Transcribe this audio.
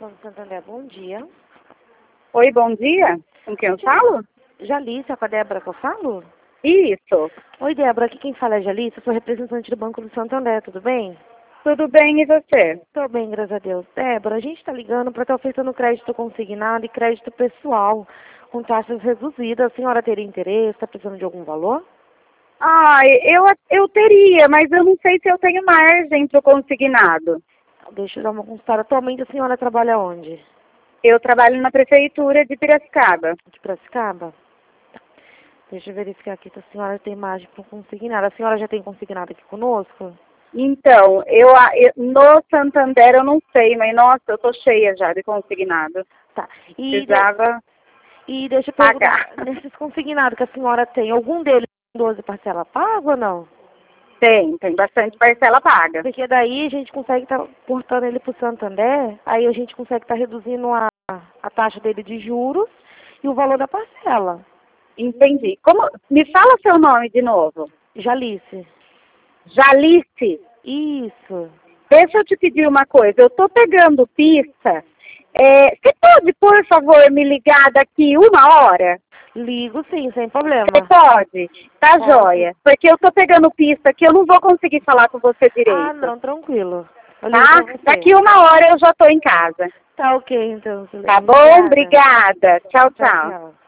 Banco Santander, bom dia. Oi, bom dia. Com quem eu falo? Jalissa, com a Débora que eu falo? Isso. Oi, Débora, aqui quem fala é Jalissa, sou representante do Banco do Santander, tudo bem? Tudo bem, e você? Tô bem, graças a Deus. Débora, a gente tá ligando para estar ofertando crédito consignado e crédito pessoal com taxas reduzidas. A senhora teria interesse? Está precisando de algum valor? Ah, eu teria, mas eu não sei se eu tenho margem para o consignado. Deixa eu dar uma consultada. Atualmente a senhora trabalha onde? Eu trabalho na prefeitura de Piracicaba. De Piracicaba? Tá. Deixa eu verificar aqui se a senhora tem margem para consignado. A senhora já tem consignado aqui conosco? Então, no Santander eu não sei, mas nossa, eu tô cheia já de consignado. Tá. Precisava E deixa eu pagar. perguntar, nesses consignados que a senhora tem, algum deles tem 12 parcela paga ou não? Tem bastante parcela paga. Porque daí a gente consegue estar portando ele para o Santander, aí a gente consegue estar reduzindo a taxa dele de juros e o valor da parcela. Entendi. Me fala seu nome de novo. Jalice. Jalice. Isso. Deixa eu te pedir uma coisa, eu estou pegando pista. Você pode, por favor, me ligar daqui 1 hora? Ligo sim, sem problema. Você pode? Tá Pode. joia. Porque eu estou pegando pista aqui, eu não vou conseguir falar com você direito. Ah, não, tranquilo. Eu ligo Tá? pra você. Daqui 1 hora eu já estou em casa. Tá ok, então. Tá bom? Obrigada. Tchau, Tchau, tchau. tchau.